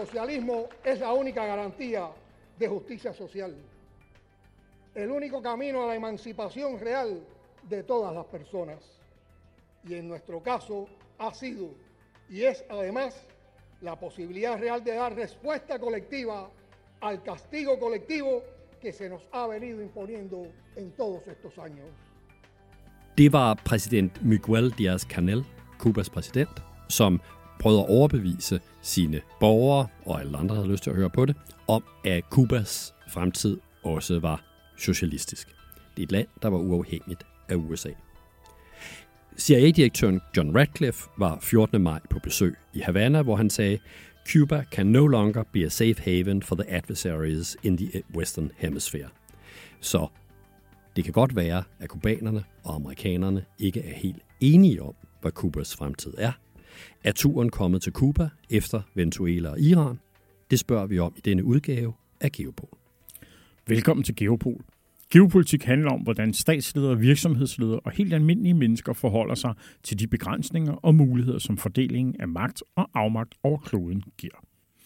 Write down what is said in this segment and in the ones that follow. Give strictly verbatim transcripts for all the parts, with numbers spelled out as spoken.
socialismo es la única garantía de justicia social, el único camino a la emancipación real de todas las personas. Y en nuestro caso ha sido y es además la posibilidad real de dar respuesta colectiva al castigo colectivo que se nos ha venido imponiendo en todos estos años. Det var præsident Miguel Díaz-Canel, Cubas præsident, som prøvede at overbevise sine borgere, og alle andre havde lyst til at høre på det, om at Cubas fremtid også var socialistisk. Det er et land, der var uafhængigt af U S A. C I A-direktøren John Ratcliffe var fjortende maj på besøg i Havana, hvor han sagde, Cuba can no longer be a safe haven for the adversaries in the Western Hemisphere. Så det kan godt være, at kubanerne og amerikanerne ikke er helt enige om, hvad Cubas fremtid er. Er turen kommet til Cuba efter Venezuela og Iran? Det spørger vi om i denne udgave af Geopol. Velkommen til Geopol. Geopolitik handler om, hvordan statsledere, virksomhedsledere og helt almindelige mennesker forholder sig til de begrænsninger og muligheder, som fordelingen af magt og afmagt over kloden giver.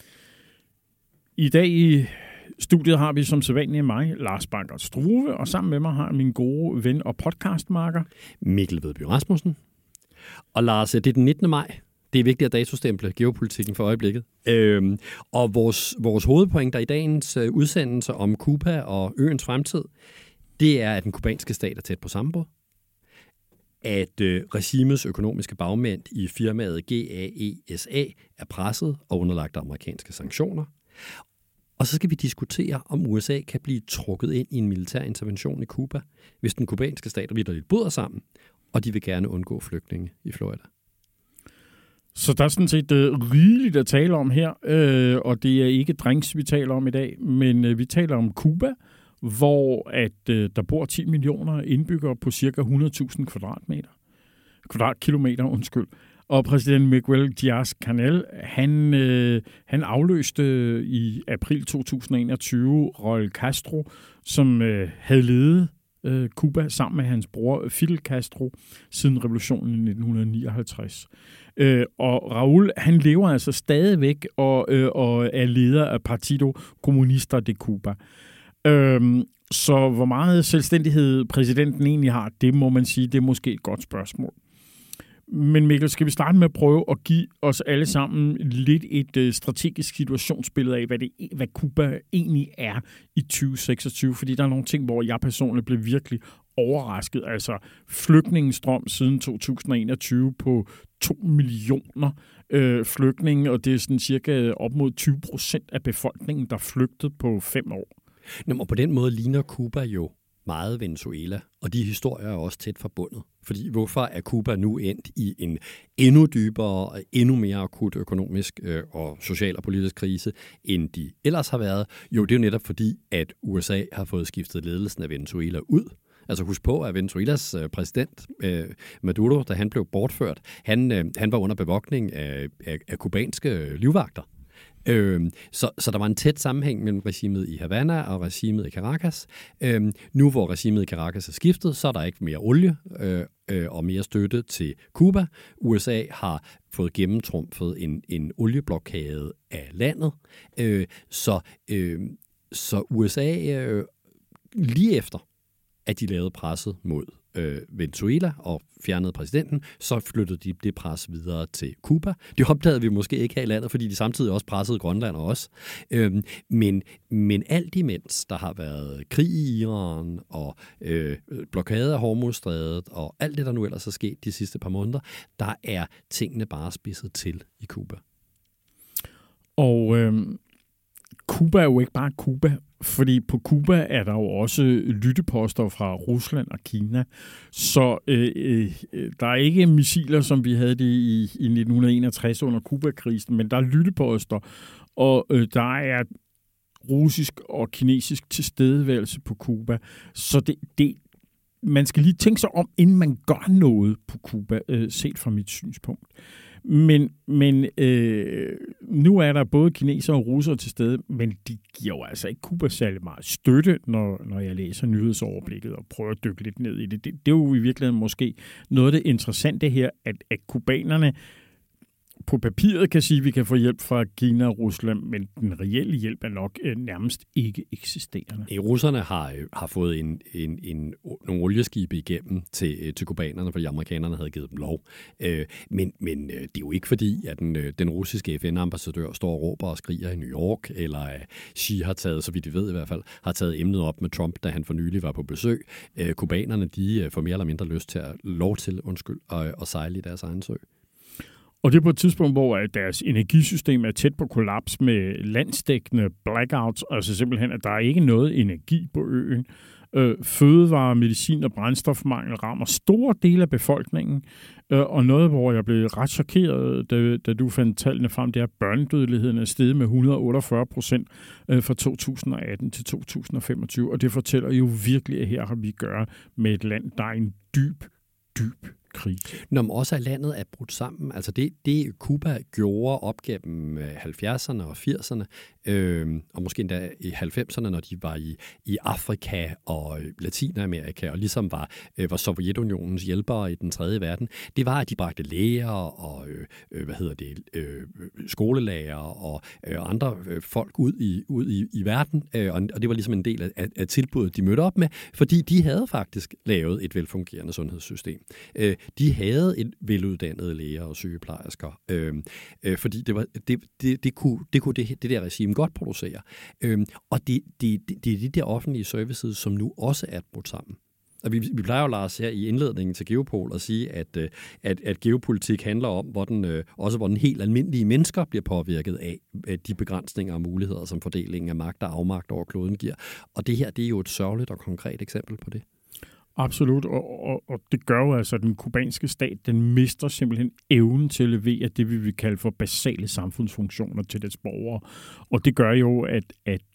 I dag i studiet har vi som sædvanligt mig, Lars Banker Struve, og sammen med mig har min gode ven og podcastmarker Mikkel Vedby Rasmussen. Og Lars, det er den nittende maj. Det er vigtigt at datostemple geopolitikken for øjeblikket. Øhm, og vores, vores hovedpointer i dagens øh, udsendelse om Cuba og øens fremtid, det er, at den kubanske stat er tæt på sammenbrud. At øh, regimets økonomiske bagmænd i firmaet G A E S A er presset og underlagt amerikanske sanktioner. Og så skal vi diskutere, om U S A kan blive trukket ind i en militær intervention i Cuba, hvis den kubanske stat vitterligt bryder sammen, og de vil gerne undgå flygtninge i Florida. Så der er sådan set uh, rigeligt at tale om her, uh, og det er ikke drinks, vi taler om i dag, men uh, vi taler om Cuba, hvor at uh, der bor ti millioner indbyggere på cirka hundrede tusind kvadratmeter. Kvadratkilometer, undskyld. Og præsident Miguel Díaz-Canel, han, øh, han afløste øh, i april to tusind og enogtyve Raúl Castro, som øh, havde ledet øh, Cuba sammen med hans bror Fidel Castro siden revolutionen i nitten nioghalvtreds. Øh, og Raúl, han lever altså stadigvæk og, øh, og er leder af Partido Comunista de Cuba. Øh, så hvor meget selvstændighed præsidenten egentlig har, det må man sige, det er måske et godt spørgsmål. Men Mikkel, skal vi starte med at prøve at give os alle sammen lidt et uh, strategisk situationsbillede af, hvad, det, hvad Cuba egentlig er i tyve seksogtyve? Fordi der er nogle ting, hvor jeg personligt blev virkelig overrasket. Altså flygtningestrøm siden to tusind og enogtyve på to millioner øh, flygtninge, og det er sådan cirka op mod tyve procent af befolkningen, der flygtede på fem år. Nå, og på den måde ligner Cuba jo meget Venezuela, og de historier er også tæt forbundet. Fordi hvorfor er Cuba nu endt i en endnu dybere og endnu mere akut økonomisk øh, og social og politisk krise, end de ellers har været? Jo, det er jo netop fordi, at U S A har fået skiftet ledelsen af Venezuela ud. Altså husk på, at Venezuelas øh, præsident øh, Maduro, da han blev bortført, han, øh, han var under bevogtning af, af, af kubanske livvagter. Øhm, så, så der var en tæt sammenhæng mellem regimet i Havana og regimet i Caracas. Øhm, nu hvor regimet i Caracas er skiftet, så er der ikke mere olie øh, øh, og mere støtte til Cuba. U S A har fået gennemtrumfet en, en olieblokade af landet. Øh, så, øh, så U S A øh, lige efter, at de lavede presset mod øh, Venezuela og fjernede præsidenten, så flyttede de det pres videre til Cuba. Det opdagede vi måske ikke her i landet, fordi de samtidig også pressede Grønland og os. Øhm, men, men alt imens, der har været krig i Iran og øh, blokade af Hormuzstrædet og alt det, der nu ellers er sket de sidste par måneder, der er tingene bare spidset til i Cuba. Og øh, Cuba er jo ikke bare Cuba. Fordi på Cuba er der jo også lytteposter fra Rusland og Kina, så øh, øh, der er ikke missiler, som vi havde det i, i nitten enogtres under Cuba-krisen, men der er lytteposter, og øh, der er russisk og kinesisk tilstedeværelse på Cuba. Så det, det, man skal lige tænke sig om, inden man gør noget på Cuba, øh, set fra mit synspunkt. Men, men øh, nu er der både kinesere og russere til stede, men de giver jo altså ikke Cuba særlig meget støtte, når, når jeg læser nyhedsoverblikket og prøver at dykke lidt ned i det. Det, det er jo i virkeligheden måske noget af det interessante her, at, at kubanerne på papiret kan sige, at vi kan få hjælp fra Kina og Rusland, men den reelle hjælp er nok øh, nærmest ikke eksisterende. I russerne har, har fået en, en, en, nogle olieskibe igennem til, til kubanerne, fordi amerikanerne havde givet dem lov. Øh, men men det er jo ikke fordi, at den, den russiske F N-ambassadør står og råber og skriger i New York, eller at Xi har taget, så vidt de ved i hvert fald, har taget emnet op med Trump, da han for nylig var på besøg. Øh, kubanerne, de får mere eller mindre lyst til at lov til, undskyld, at, at sejle i deres egen sø. Og det er på et tidspunkt, hvor deres energisystem er tæt på kollaps med landsdækkende blackouts, altså simpelthen, at der er ikke noget energi på øen. Øh, fødevare, medicin og brændstofmangel rammer store dele af befolkningen, øh, og noget, hvor jeg blev ret chokeret, da, da du fandt tallene frem, det er, at børnedødeligheden er steget med et hundrede og otteogfyrre procent øh, fra to tusind og atten til to tusind og femogtyve, og det fortæller jo virkelig, at her har vi at gøre med et land, der er en dyb, dyb krig. Når man også er landet er brudt sammen, altså det, det Cuba gjorde op gennem halvfjerdserne og firserne, øh, og måske endda i halvfemserne, når de var i, i Afrika og Latinamerika, og ligesom var, øh, var Sovjetunionens hjælpere i den tredje verden, det var, at de bragte læger og øh, hvad hedder det, øh, skolelærer og øh, andre øh, folk ud i, ud i, i verden, øh, og det var ligesom en del af, af tilbuddet, de mødte op med, fordi de havde faktisk lavet et velfungerende sundhedssystem. Øh, De havde et veluddannet læger og sygeplejersker, øh, øh, fordi det, var, det, det, det kunne, det, kunne det, det der regime godt producere. Øh, og det, det, det, det er de der offentlige services, som nu også er brudt sammen. Og vi, vi plejer jo, Lars, her i indledningen til Geopol at sige, at, at, at geopolitik handler om, hvor den, også hvor den helt almindelige mennesker bliver påvirket af de begrænsninger og muligheder, som fordelingen af magt og afmagt over kloden giver. Og det her, det er jo et sørgeligt og konkret eksempel på det. Absolut, og, og, og det gør jo altså, at den kubanske stat, den mister simpelthen evnen til at levere det, vi vil kalde for basale samfundsfunktioner til dets borgere. Og det gør jo, at, at,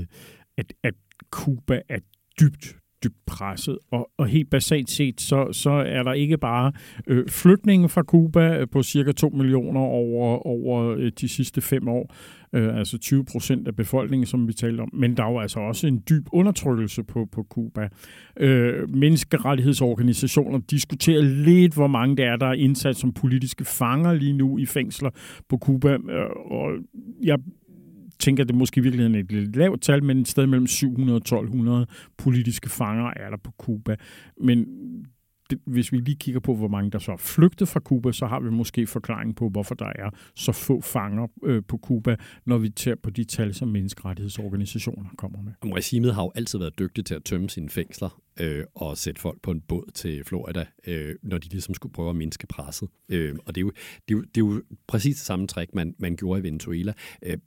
at, at Cuba er dybt, dybt presset. Og, og helt basalt set, så, så er der ikke bare øh, flygtninge fra Cuba på cirka to millioner over, over øh, de sidste fem år, øh, altså tyve procent af befolkningen, som vi talte om, men der er jo altså også en dyb undertrykkelse på, på Cuba. Øh, menneskerettighedsorganisationer diskuterer lidt, hvor mange det er, der er indsat som politiske fanger lige nu i fængsler på Cuba, øh, og jeg tænker, at det måske i virkeligheden er et lidt lavt tal, men et sted mellem syv hundrede og tolv hundrede politiske fanger er der på Cuba. Men det, hvis vi lige kigger på, hvor mange der så er flygtet fra Cuba, så har vi måske forklaring på, hvorfor der er så få fanger øh, på Cuba, når vi ser på de tal, som menneskerettighedsorganisationer kommer med. Og regimet har jo altid været dygtig til at tømme sine fængsler øh, og sætte folk på en båd til Florida, øh, når de ligesom skulle prøve at mindske presset. Øh, og det er, jo, det, er jo, det er jo præcis det samme trick, man, man gjorde i Venezuela. Øh,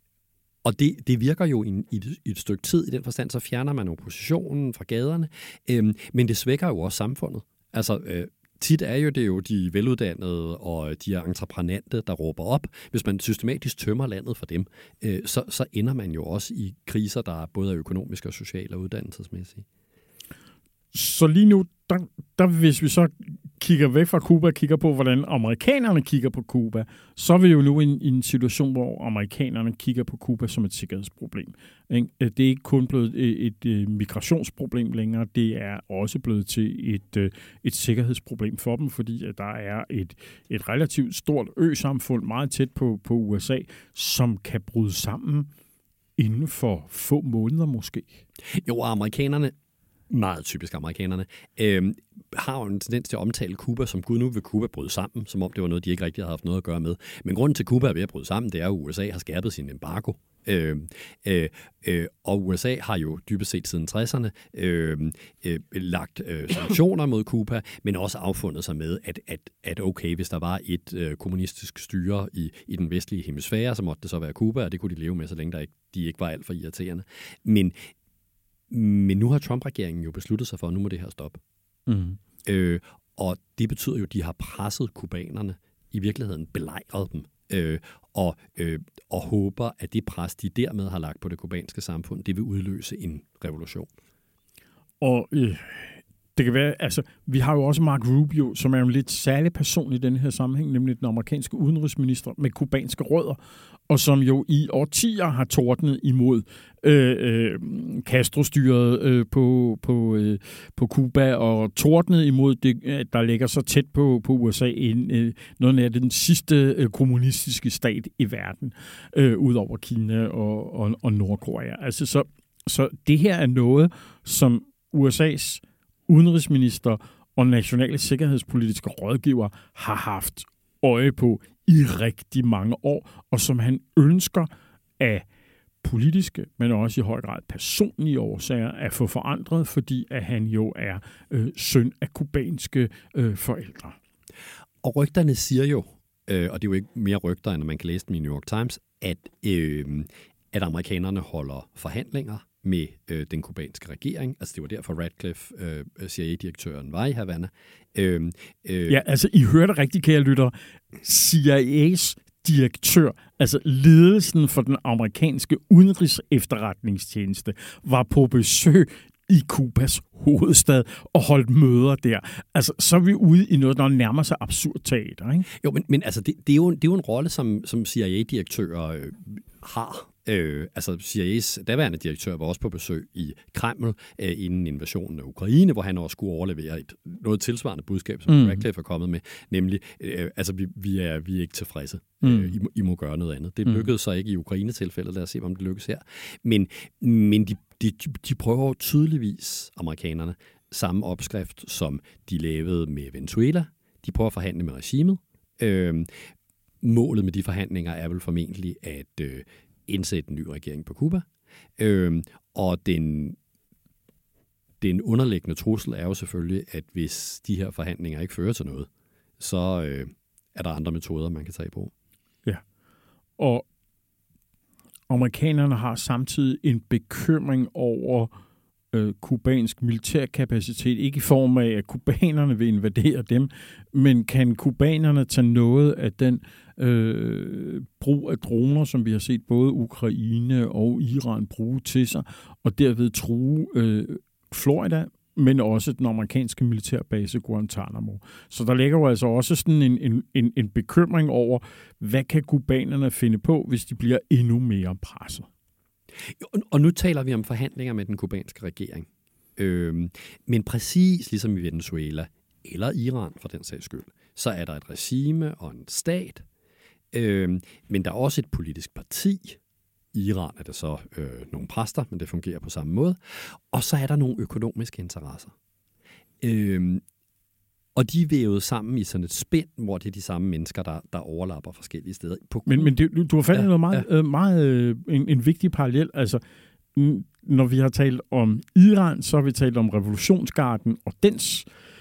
Og det, det virker jo i, i, et, i et stykke tid i den forstand, så fjerner man oppositionen fra gaderne, øhm, men det svækker jo også samfundet. Altså, øh, tit er jo det jo de veluddannede og de entreprenante, der råber op. Hvis man systematisk tømmer landet for dem, øh, så, så ender man jo også i kriser, der er både økonomiske og sociale og uddannelsesmæssige. Så lige nu, der, der hvis vi så kigger væk fra Cuba og kigger på, hvordan amerikanerne kigger på Cuba, så er vi jo nu i en, i en situation, hvor amerikanerne kigger på Cuba som et sikkerhedsproblem. Det er ikke kun blevet et, et, et migrationsproblem længere, det er også blevet til et, et sikkerhedsproblem for dem, fordi at der er et, et relativt stort øsamfund meget tæt på, på U S A, som kan bryde sammen inden for få måneder måske. Jo, amerikanerne meget typisk amerikanerne, øh, har jo en tendens til at omtale Cuba som Gud, nu vil Cuba bryde sammen, som om det var noget, de ikke rigtig havde haft noget at gøre med. Men grunden til, at Cuba er ved at bryde sammen, det er, at U S A har skærpet sin embargo. Øh, øh, øh, og U S A har jo dybest set siden tresserne øh, øh, lagt øh, sanktioner mod Cuba, men også affundet sig med, at, at, at okay, hvis der var et øh, kommunistisk styre i, i den vestlige hemisfære, så måtte det så være Cuba, og det kunne de leve med, så længe der ikke, de ikke var alt for irriterende. Men Men nu har Trump-regeringen jo besluttet sig for, at nu må det her stoppe. Mm. Øh, og det betyder jo, at de har presset kubanerne, i virkeligheden belejret dem, øh, og, øh, og håber, at det pres, de dermed har lagt på det kubanske samfund, det vil udløse en revolution. Og øh, Det kan være, altså, vi har jo også Mark Rubio, som er en lidt særlig person i den her sammenhæng, nemlig den amerikanske udenrigsminister med kubanske rødder, og som jo i årtier har tordnet imod øh, øh, Castro-styret øh, på, på, øh, på Cuba, og tordnet imod det, der ligger så tæt på, på U S A, en, øh, noget af den sidste øh, kommunistiske stat i verden, øh, ud over Kina og, og, og Nordkorea. Altså, så, så det her er noget, som U S A's udenrigsminister og nationale sikkerhedspolitiske rådgiver har haft øje på i rigtig mange år, og som han ønsker af politiske, men også i høj grad personlige årsager at få forandret, fordi at han jo er øh, søn af kubanske øh, forældre. Og rygterne siger jo, øh, og det er jo ikke mere rygter, end man kan læse dem i New York Times, at, øh, at amerikanerne holder forhandlinger med øh, den kubanske regering. Altså det var derfor Radcliffe, øh, C I A-direktøren, var i Havana. Øh, øh, ja, altså I hørte rigtigt, kære lyttere. C I A's direktør, altså ledelsen for den amerikanske udenrigsefterretningstjeneste, var på besøg i Kubas hovedstad og holdt møder der. Altså, så er vi ude i noget, der nærmer sig absurd teater, ikke? Jo, men, men altså, det, det, er jo, det er jo en rolle, som, som C I A-direktører øh, har. Øh, altså C I A's daværende direktør var også på besøg i Kreml øh, inden invasionen af Ukraine, hvor han også skulle overlevere et noget tilsvarende budskab, som mm. Radcliffe er kommet med, nemlig, øh, altså vi, vi, er, vi er ikke tilfredse. Mm. Øh, I, må, I må gøre noget andet. Det lykkedes så ikke i Ukraine-tilfældet. Lad os se, om det lykkes her. Men, men de, de, de prøver tydeligvis, amerikanerne, samme opskrift, som de lavede med Venezuela. De prøver at forhandle med regimet. Øh, målet med de forhandlinger er vel formentlig at øh, indsætte en ny regering på Cuba. Øh, og den, den underliggende trussel er jo selvfølgelig, at hvis de her forhandlinger ikke fører til noget, så øh, er der andre metoder, man kan tage i brug. Ja, og amerikanerne har samtidig en bekymring over øh, kubansk militærkapacitet, ikke i form af, at kubanerne vil invadere dem, men kan kubanerne tage noget af den øh, brug af droner, som vi har set både Ukraine og Iran bruge til sig, og derved true øh, Florida, men også den amerikanske militærbase Guantanamo. Så der ligger jo altså også sådan en, en, en, en bekymring over, hvad kan kubanerne finde på, hvis de bliver endnu mere presset? Og nu taler vi om forhandlinger med den kubanske regering. Øhm, men præcis ligesom i Venezuela, eller Iran for den sags skyld, så er der et regime og en stat, øhm, men der er også et politisk parti. I Iran er der så øh, nogle præster, men det fungerer på samme måde. Og så er der nogle økonomiske interesser. Øhm, og de er vævet sammen i sådan et spænd, hvor det er de samme mennesker, der, der overlapper forskellige steder. På men men det, du har fandt ja, noget meget, ja. øh, meget øh, en, en vigtig parallel. Altså, n- når vi har talt om Iran, så har vi talt om revolutionsgarden og dens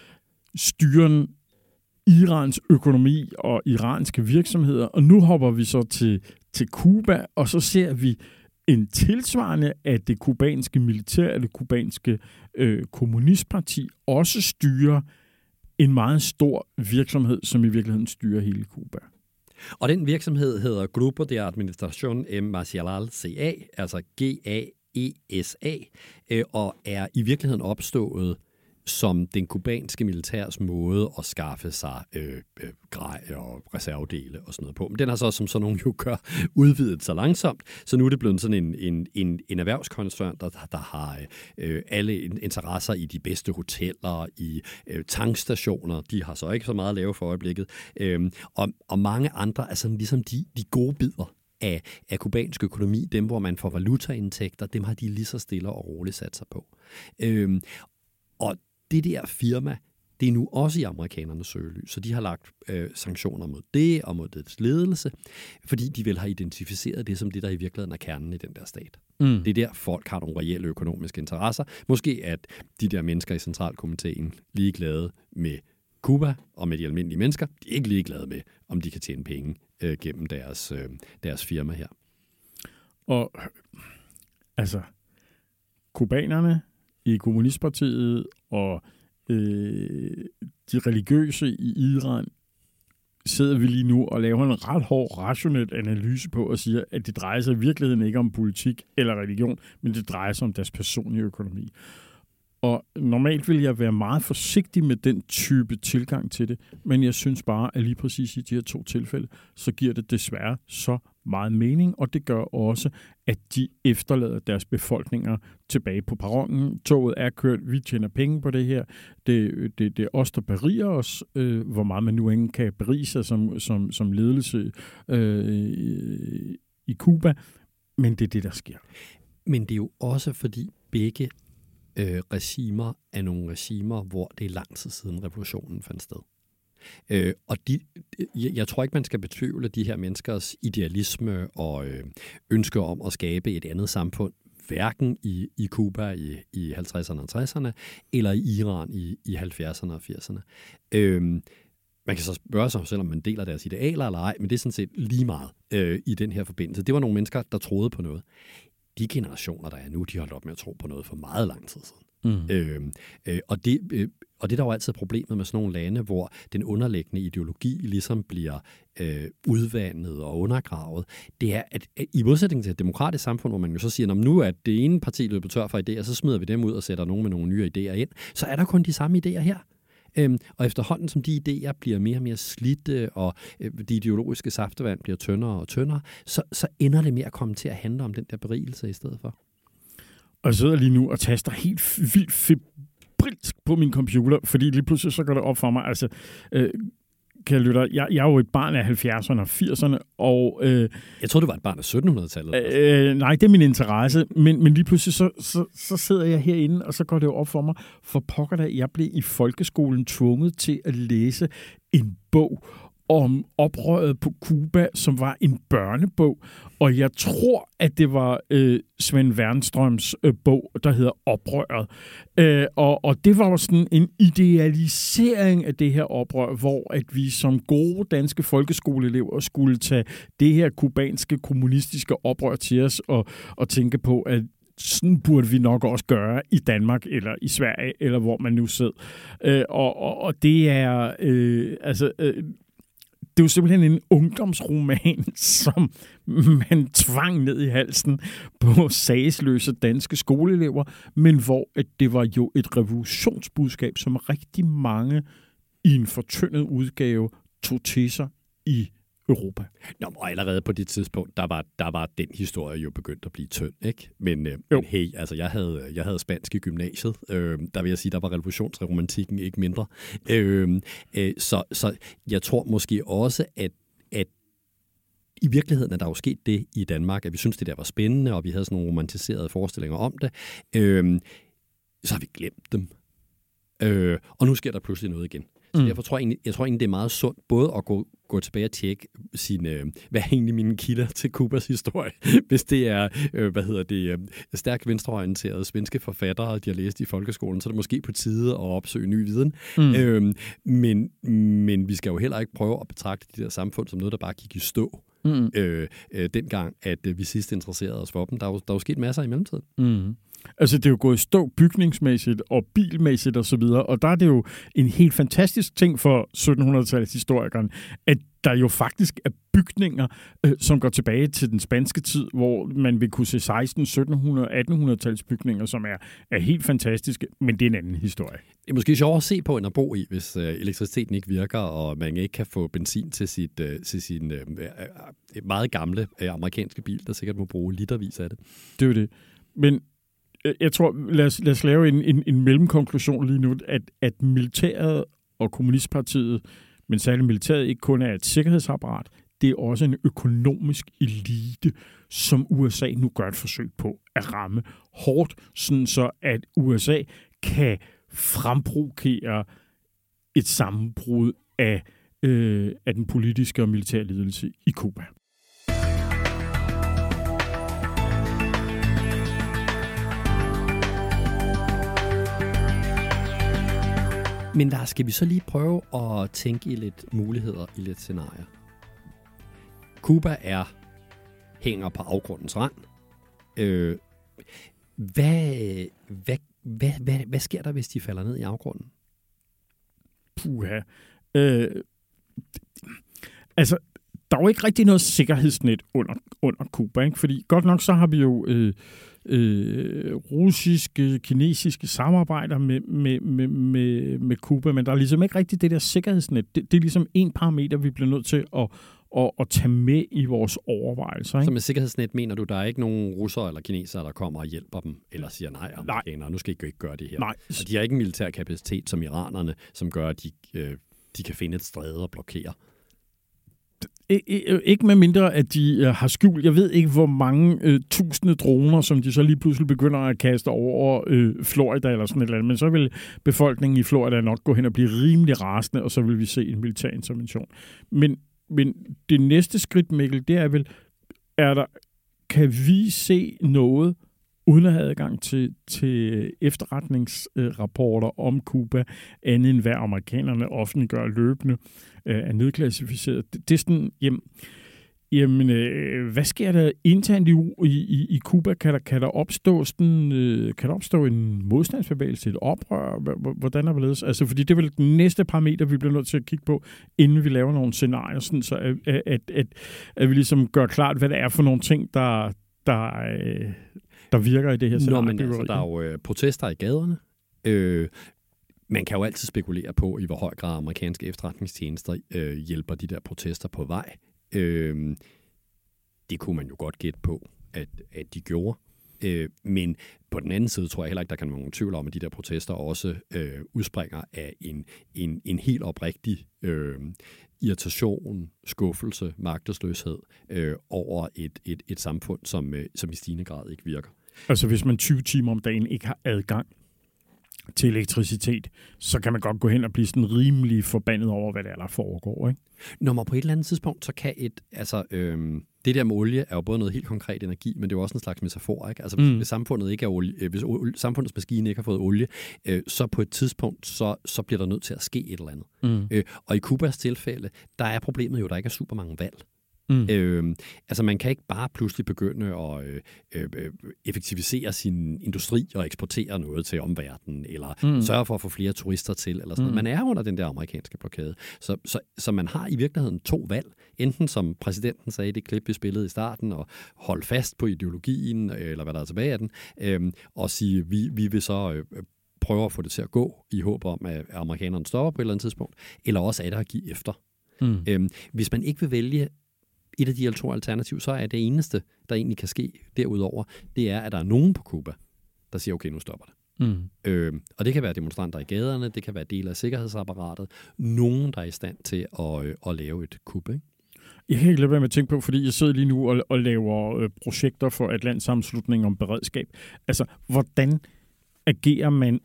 styren, Irans økonomi og iranske virksomheder. Og nu hopper vi så til, til Cuba, og så ser vi en tilsvarende af det kubanske militær, eller det kubanske øh, kommunistparti, også styrer en meget stor virksomhed, som i virkeligheden styrer hele Cuba. Og den virksomhed hedder Grupo de Administración Empresarial C A, altså G A E S A, og er i virkeligheden opstået som den kubanske militærs måde at skaffe sig øh, øh, grej og reservedele og sådan noget på. Men den har så, som sådan nogen jo gør, udvidet så langsomt, så nu er det blevet sådan en, en, en, en erhvervskoncern, der, der har øh, alle interesser i de bedste hoteller, i øh, tankstationer. De har så ikke så meget at lave for øjeblikket. Øh, og, og mange andre, altså ligesom de, de gode bidder af, af kubansk økonomi, dem hvor man får valutaindtægter, dem har de lige så stille og roligt sat sig på. Øh, og det der firma, det er nu også i amerikanernes søgelys, så de har lagt øh, sanktioner mod det og mod dets ledelse, fordi de vel har identificeret det som det, der i virkeligheden er kernen i den der stat. Mm. Det er der, folk har nogle reelle økonomiske interesser. Måske at de der mennesker i centralkomiteen ligeglade med Cuba og med de almindelige mennesker, de er ikke ligeglade med, om de kan tjene penge øh, gennem deres, øh, deres firma her. Og altså, kubanerne i kommunistpartiet og øh, de religiøse i Iran sidder vi lige nu og laver en ret hård, rationel analyse på og siger, at det drejer sig i virkeligheden ikke om politik eller religion, men det drejer sig om deres personlige økonomi. Og normalt vil jeg være meget forsigtig med den type tilgang til det, men jeg synes bare, at lige præcis i de her to tilfælde, så giver det desværre så meget mening, og det gør også, at de efterlader deres befolkninger tilbage på perronen. Toget er kørt, vi tjener penge på det her, det, det, det er os, der beriger os, øh, hvor meget man nu ikke kan berige sig som, som, som ledelse øh, i, i Cuba, men det er det, der sker. Men det er jo også fordi begge øh, regimer er nogle regimer, hvor det er lang tid siden revolutionen fandt sted. Øh, og de, jeg, jeg tror ikke, man skal betvivle de her menneskers idealisme og øh, ønske om at skabe et andet samfund, hverken i, i Cuba i, i halvtredserne og tresserne, eller i Iran i, i halvfjerdserne og firserne. Øh, man kan så spørge sig, selvom man deler deres idealer eller ej, men det er sådan set lige meget øh, i den her forbindelse. Det var nogle mennesker, der troede på noget. De generationer, der er nu, de holdt op med at tro på noget for meget lang tid siden. Mm. Øh, øh, og, det, øh, og det der er jo altid problemet med sådan nogle lande, hvor den underliggende ideologi ligesom bliver øh, udvandet og undergravet, det er, at, at i modsætning til et demokratisk samfund, hvor man jo så siger, at nu er det ene parti løbet tør for idéer, så smider vi dem ud og sætter nogen med nogle nye idéer ind, så er der kun de samme idéer her. Øhm, og efterhånden som de idéer bliver mere og mere slidte, og øh, de ideologiske saftevand bliver tyndere og tyndere, så, så ender det med at komme til at handle om den der berigelse i stedet for. Og jeg sidder lige nu og taster helt vildt febrilsk på min computer, fordi lige pludselig så går det op for mig. Altså, øh, kære lytter, jeg, jeg er jo et barn af halvfjerdserne og firserne, og... Øh, jeg tror, du var et barn af syttenhundredetallet. Øh, nej, det er min interesse, men, men lige pludselig så, så, så sidder jeg herinde, og så går det jo op for mig, for pokker da, jeg blev i folkeskolen tvunget til at læse en bog om oprøret på Cuba, som var en børnebog. Og jeg tror, at det var øh, Svend Wernströms øh, bog, der hedder Oprøret. Øh, og, og det var jo sådan en idealisering af det her oprør, hvor at vi som gode danske folkeskoleelever skulle tage det her kubanske kommunistiske oprør til os og, og tænke på, at sådan burde vi nok også gøre i Danmark eller i Sverige, eller hvor man nu sidder. Øh, og, og, og det er... Øh, altså... Øh, Det er jo simpelthen en ungdomsroman, som man tvang ned i halsen på sagsløse danske skoleelever, men hvor det var jo et revolutionsbudskab, som rigtig mange i en fortyndet udgave tog til sig i Europa. Nå, og allerede på det tidspunkt, der var, der var den historie jo begyndt at blive tynd, ikke? Men, øh, men hey, altså jeg havde, jeg havde spansk i gymnasiet, øh, der vil jeg sige, der var revolutionsromantikken ikke mindre. Øh, øh, så, så jeg tror måske også, at, at i virkeligheden er der jo sket det i Danmark, at vi synes det der var spændende, og vi havde sådan nogle romantiserede forestillinger om det. Øh, så har vi glemt dem. Øh, og nu sker der pludselig noget igen. Så mm. derfor tror jeg, egentlig, jeg tror egentlig, det er meget sundt både at gå, gå tilbage og tjekke sine, øh, hvad er egentlig mine kilder til Cubas historie, hvis det er, øh, hvad hedder det, øh, stærkt venstreorienterede svenske forfattere, de har læst i folkeskolen, så er det måske på tide at opsøge ny viden. Mm. Øh, men, men vi skal jo heller ikke prøve at betragte de der samfund som noget, der bare gik i stå. Mm. Øh, øh, dengang, at øh, vi sidst interesserede os for dem. Der er jo, der er jo sket masser i mellemtiden. Mm. Altså, det er jo gået i stå bygningsmæssigt og bilmæssigt og så videre, og der er det jo en helt fantastisk ting for syttenhundredetallets historikeren, at der jo faktisk er bygninger, øh, som går tilbage til den spanske tid, hvor man vil kunne se seksten-, syttenhundrede-, attenhundredetallets bygninger, som er, er helt fantastiske, men det er en anden historie. Det er måske sjovere at se på, end at bo i, hvis øh, elektriciteten ikke virker, og man ikke kan få benzin til, sit, øh, til sin øh, meget gamle øh, amerikanske bil, der sikkert må bruge litervis af det. Det er jo det. Men jeg tror, lad os, lad os lave en, en, en mellemkonklusion lige nu, at, at militæret og kommunistpartiet, men særligt militæret, ikke kun er et sikkerhedsapparat, det er også en økonomisk elite, som U S A nu gør et forsøg på at ramme hårdt, sådan så at U S A kan fremprovokere et sammenbrud af, øh, af den politiske og militære ledelse i Cuba. Men der skal vi så lige prøve at tænke i lidt muligheder, i lidt scenarier. Cuba er hænger på afgrundens rand. Øh, hvad, hvad, hvad, hvad, hvad sker der, hvis de falder ned i afgrunden? Puha. Øh, altså, der er jo ikke rigtig noget sikkerhedsnet under, under Cuba, ikke? Fordi godt nok så har vi jo øh, øh, russiske, kinesiske samarbejder med, med, med, med, med Cuba, men der er ligesom ikke rigtig det der sikkerhedsnet. Det, det er ligesom en parameter, vi bliver nødt til at, at, at tage med i vores overvejelser. Ikke? Så med sikkerhedsnet mener du, der er ikke nogen russere eller kinesere, der kommer og hjælper dem, eller siger nej, amerikanere, nu skal I ikke gøre det her. Nej. Og de har ikke en militær kapacitet som iranerne, som gør, at de, øh, de kan finde et stræde og blokere. Ikke med mindre, at de har skjult. Jeg ved ikke, hvor mange øh, tusinde droner, som de så lige pludselig begynder at kaste over øh, Florida eller sådan et eller andet. Men så vil befolkningen i Florida nok gå hen og blive rimelig rasende, og så vil vi se en militær intervention. Men, men det næste skridt, Mikkel, det er vel, er der, kan vi se noget, uden at have adgang til, til efterretningsrapporter om Cuba, andet end hvad amerikanerne offentliggør løbende, øh, er nedklassificeret. Det, det er sådan, jamen, jamen øh, hvad sker der internt i, i, i Cuba? Kan der, kan der opstå sådan, øh, kan der opstå en modstandsbevægelse, et oprør? Hvordan er det ledes? Altså, fordi det er vel den næste parameter, vi bliver nødt til at kigge på, inden vi laver nogle scenarier, sådan, så at, at, at, at, at vi ligesom gør klart, hvad det er for nogle ting, der, der øh, der virker i det her scenarie. Nå, men altså, der er jo øh, protester i gaderne. Øh, man kan jo altid spekulere på, i hvor høj grad amerikanske efterretningstjenester øh, hjælper de der protester på vej. Øh, det kunne man jo godt gætte på, at, at de gjorde. Øh, men på den anden side tror jeg heller ikke, der kan være nogen tvivl om, at de der protester også øh, udspringer af en, en, en helt oprigtig øh, irritation, skuffelse, magtesløshed øh, over et, et, et samfund, som, øh, som i stigende grad ikke virker. Altså hvis man tyve timer om dagen ikke har adgang til elektricitet, så kan man godt gå hen og blive sådan rimelig forbandet over, hvad der er, der foregår, ikke? Når man på et eller andet tidspunkt, så kan et, altså, øhm, det der med olie er jo både noget helt konkret energi, men det er jo også en slags metafor, ikke? Altså, hvis, mm. hvis samfundet ikke er olie, hvis olie, samfundets maskine ikke har fået olie, øh, så på et tidspunkt, så, så bliver der nødt til at ske et eller andet. Mm. Øh, og i Cubas tilfælde, der er problemet jo, at der ikke er super mange valg. Mm. Øh, altså man kan ikke bare pludselig begynde at øh, øh, effektivisere sin industri og eksportere noget til omverdenen, eller mm. sørge for at få flere turister til, eller sådan mm. noget. Man er under den der amerikanske blokade. Så, så, så man har i virkeligheden to valg. Enten som præsidenten sagde i det klip, vi spillede i starten, og holde fast på ideologien, eller hvad der er tilbage af den, øh, og sige, vi, vi vil så øh, prøve at få det til at gå, i håb om, at amerikanerne stopper på et eller andet tidspunkt, eller også er det at give efter. Mm. Øh, hvis man ikke vil vælge et af de to alternativer, så er det eneste, der egentlig kan ske derudover, det er, at der er nogen på Cuba, der siger, okay, nu stopper det. Mm. Øh, og det kan være demonstranter i gaderne, det kan være dele af sikkerhedsapparatet, nogen, der er i stand til at, øh, at lave et kup, ikke? Jeg kan ikke lade være med at tænke på, fordi jeg sidder lige nu og, og laver øh, projekter for Atlantsammenslutningen om beredskab. Altså, hvordan agerer man,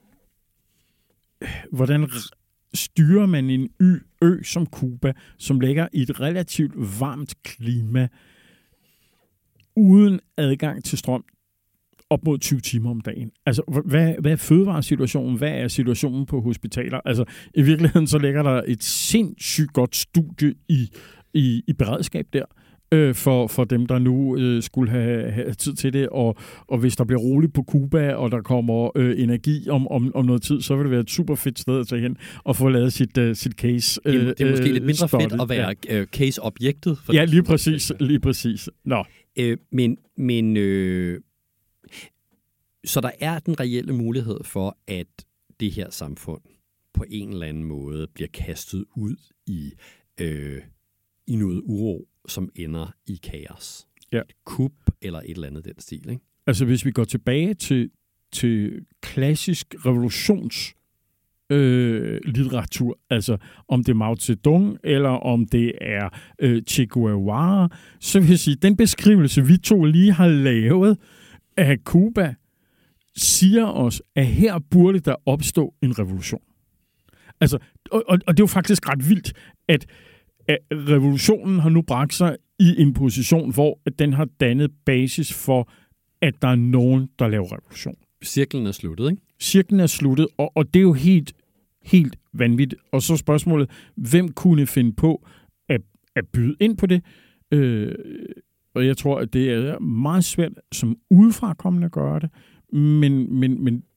hvordan styrer man en ø, ø som Cuba, som ligger i et relativt varmt klima, uden adgang til strøm op mod tyve timer om dagen? Altså, hvad, hvad er fødevaresituationen? Hvad er situationen på hospitaler? Altså, i virkeligheden så ligger der et sindssygt godt studie i, i, i beredskab der, øh, for, for dem, der nu øh, skulle have, have tid til det. Og, og hvis der bliver roligt på Cuba, og der kommer øh, energi om, om, om noget tid, så vil det være et super fedt sted at tage hen og få lavet sit, uh, sit case. Øh, det er måske øh, lidt mindre study. Fedt at være ja. case-objektet. Ja, lige præcis. Lige præcis. Nå. Øh, men men øh, så der er den reelle mulighed for, at det her samfund på en eller anden måde bliver kastet ud i, øh, i noget uro, som ender i kaos. Ja. Et kup eller et eller andet den stil, ikke? Altså hvis vi går tilbage til, til klassisk revolutions øh, litteratur, altså om det er Mao Zedong, eller om det er øh, Che Guevara, så vil jeg sige, den beskrivelse, vi to lige har lavet af Cuba, siger os, at her burde der opstå en revolution. Altså, og, og, og det er jo faktisk ret vildt, at, at revolutionen har nu bragt sig i en position, hvor den har dannet basis for, at der er nogen, der laver revolution. Cirklen er sluttet, ikke? Cirklen er sluttet, og, og det er jo helt, helt vanvittigt. Og så spørgsmålet, hvem kunne finde på at, at byde ind på det? Øh, og jeg tror, at det er meget svært som udefrakommende at gøre det, men, men, men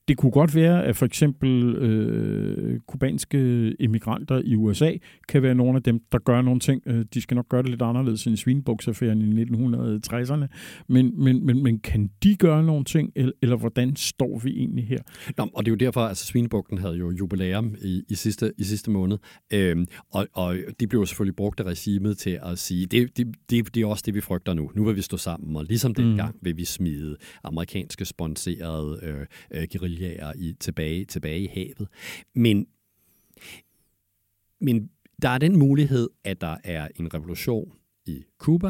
det kunne godt være, at for eksempel øh, kubanske immigranter i U S A kan være nogle af dem, der gør nogle ting. De skal nok gøre det lidt anderledes end svinebuksaffæren i nitten tresserne. Men, men, men, men kan de gøre nogle ting, eller, eller hvordan står vi egentlig her? Nå, og det er jo derfor, at altså, Svinebugten havde jo jubilæum i, i, sidste, i sidste måned. Øhm, og, og det blev jo selvfølgelig brugt af regimet til at sige, det, det, det, det er også det, vi frygter nu. Nu vil vi stå sammen, og ligesom dengang vil vi smide amerikanske sponserede øh, øh, guerillaer i, tilbage, tilbage i havet. Men, men der er den mulighed, at der er en revolution i Cuba,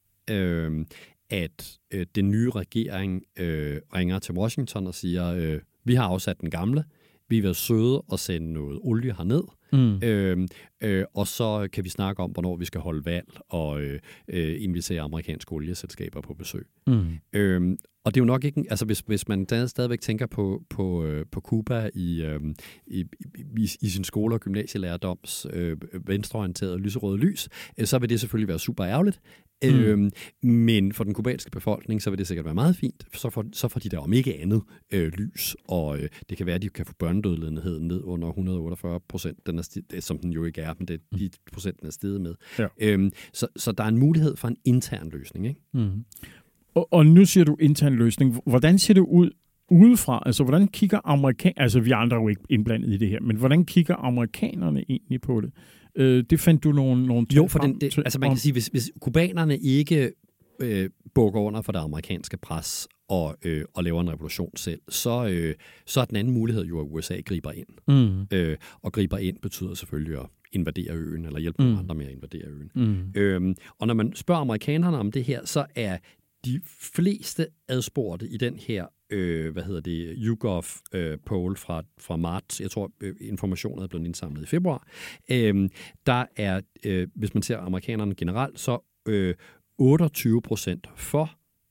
øh, at øh, den nye regering øh, ringer til Washington og siger, øh, vi har afsat den gamle, vi vil være søde og sende noget olie herned, mm. øh, øh, og så kan vi snakke om, hvornår vi skal holde valg og øh, øh, invitere amerikanske olieselskaber på besøg. Mm. Øh, og det er jo nok ikke, altså hvis, hvis man stadigvæk tænker på, på, øh, på Cuba i, øh, i, i, i sin skole- og gymnasielæredoms øh, venstreorienterede lyserøde lys, øh, så vil det selvfølgelig være super ærgerligt. Mm. Øhm, men for den kubanske befolkning, så vil det sikkert være meget fint. Så får, så får de der om ikke andet øh, lys, og øh, det kan være, at de kan få børnedødeligheden ned under et hundrede og otteogfyrre procent, den er sti- som den jo ikke er, men det er de procenten er steget med. Ja. Øhm, så, så der er en mulighed for en intern løsning, ikke? Mm. Og, og nu siger du intern løsning. Hvordan ser det ud udefra? Altså, hvordan kigger amerikanerne, altså vi andre er jo ikke indblandet i det her, men hvordan kigger amerikanerne egentlig på det? Øh, det fandt du nogle, nogle Jo, for den, det, altså man kan sige, hvis, hvis kubanerne ikke øh, bukker under for det amerikanske pres og, øh, og laver en revolution selv, så, øh, så er den anden mulighed jo, at U S A griber ind. Mm. Øh, og griber ind betyder selvfølgelig at invadere øen, eller hjælpe mm. andre med at invadere øen. Mm. Øhm, og når man spørger amerikanerne om det her, så er de fleste adspurgte i den her øh, hvad hedder det, YouGov-poll øh, fra, fra marts, jeg tror, øh, informationen er blevet indsamlet i februar, øh, der er, øh, hvis man ser amerikanerne generelt, så øh, otteogtyve procent for,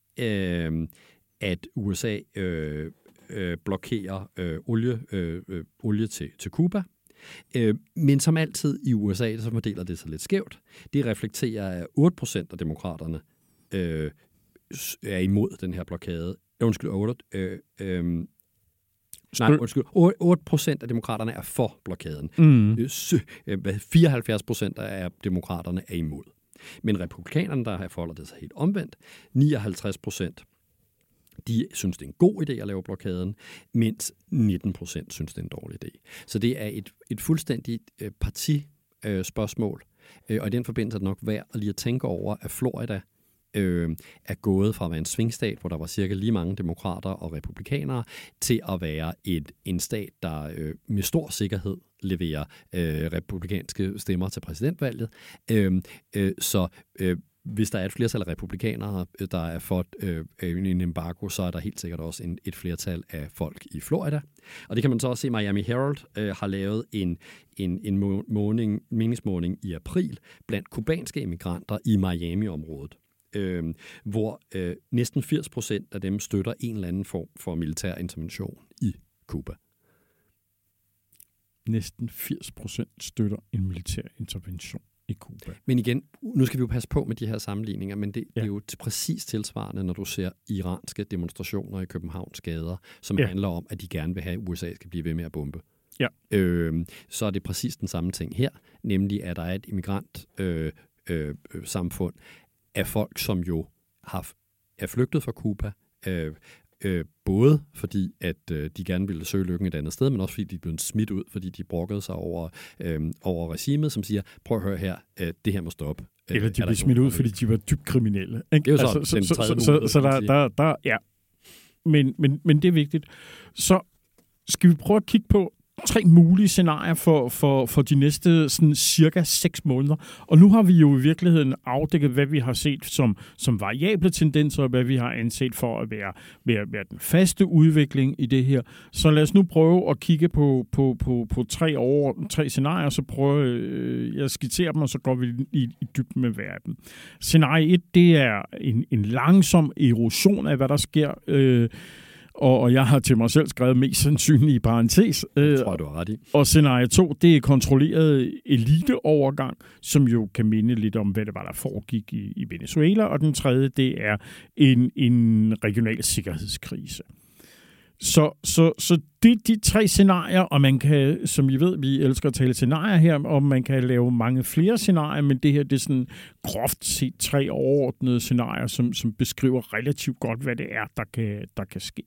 øh, at U S A øh, øh, blokerer øh, olie, øh, øh, olie til, til Cuba. Øh, men som altid i U S A, så fordeler det sig lidt skævt. Det reflekterer, at otte procent af demokraterne øh, er imod den her blokade. Undskyld, otte, øh, øh, nej, undskyld, otte procent af demokraterne er for blokaden. Mm. fireoghalvfjerds procent af demokraterne er imod. Men republikanerne, der forholder det sig helt omvendt, nioghalvtreds procent, de synes, det er en god idé at lave blokaden, mens nitten procent synes, det er en dårlig idé. Så det er et, et fuldstændigt øh, partispørgsmål, øh, og i den forbindelse er det nok værd at lige at tænke over, at Florida øh, er gået fra at være en svingstat, hvor der var cirka lige mange demokrater og republikanere, til at være et, en stat, der øh, med stor sikkerhed leverer øh, republikanske stemmer til præsidentvalget. Øh, øh, så øh, hvis der er et flertal af republikanere, der er for øh, en embargo, så er der helt sikkert også en, et flertal af folk i Florida. Og det kan man så også se, Miami Herald øh, har lavet en, en, en måling, meningsmåling i april blandt kubanske immigranter i Miami-området, øh, hvor øh, næsten firs procent af dem støtter en eller anden form for militær intervention i Cuba. Næsten firs procent støtter en militær intervention i Cuba. Men igen, nu skal vi jo passe på med de her sammenligninger, men det, ja. det er jo til præcis tilsvarende, når du ser iranske demonstrationer i Københavns gader, som ja. handler om, at de gerne vil have, at U S A skal blive ved med at bombe. Ja. Øh, så er det præcis den samme ting her, nemlig at der er et immigrant øh, øh, samfund af folk, som jo har, er flygtet fra Cuba, øh, Øh, både fordi, at øh, de gerne ville søge lykken et andet sted, men også fordi de blev smidt ud, fordi de brokkede sig over, øh, over regimet, som siger, prøv at høre her, øh, det her må stoppe. Eller de blev smidt ud, fordi de var dybt kriminelle. Ikke? Det er jo så, altså, så, så, så, så, så der, der, der, ja. Men, men, men det er vigtigt. Så skal vi prøve at kigge på tre mulige scenarier for, for, for de næste sådan, cirka seks måneder. Og nu har vi jo i virkeligheden afdækket, hvad vi har set som, som variable tendenser, og hvad vi har anset for at være, være, være den faste udvikling i det her. Så lad os nu prøve at kigge på, på, på, på tre, over, tre scenarier, så prøve øh, jeg skitserer dem, og så går vi i, i dybden med hver af dem. Scenarie et, det er en, en langsom erosion af, hvad der sker. Øh, Og, og jeg har til mig selv skrevet mest sandsynligt i parentes. Det tror jeg, du har ret i. Og scenarie to, det er kontrolleret eliteovergang, som jo kan minde lidt om, hvad det var, der foregik i, i Venezuela. Og den tredje, det er en, en regional sikkerhedskrise. Så, så, så det er de tre scenarier, og man kan, som I ved, vi elsker at tale scenarier her, og man kan lave mange flere scenarier, men det her det er sådan groft set tre overordnede scenarier, som, som beskriver relativt godt, hvad det er, der kan, der kan ske.